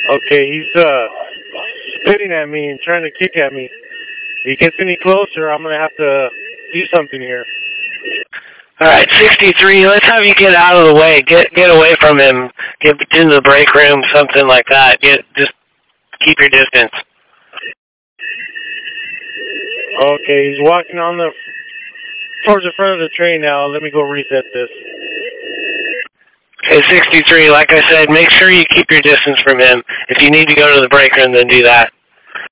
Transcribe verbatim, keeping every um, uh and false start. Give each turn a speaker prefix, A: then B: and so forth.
A: Okay, he's uh spitting at me and trying to kick at me. If he gets any closer, I'm gonna have to do something here.
B: All right, sixty-three. Let's have you get out of the way. Get get away from him. Get into the break room, something like that. Get just keep your distance.
A: Okay, he's walking on the towards the front of the train now. Let me go reset this.
B: Okay, sixty-three. Like I said, make sure you keep your distance from him. If you need to go to the break room, then do that.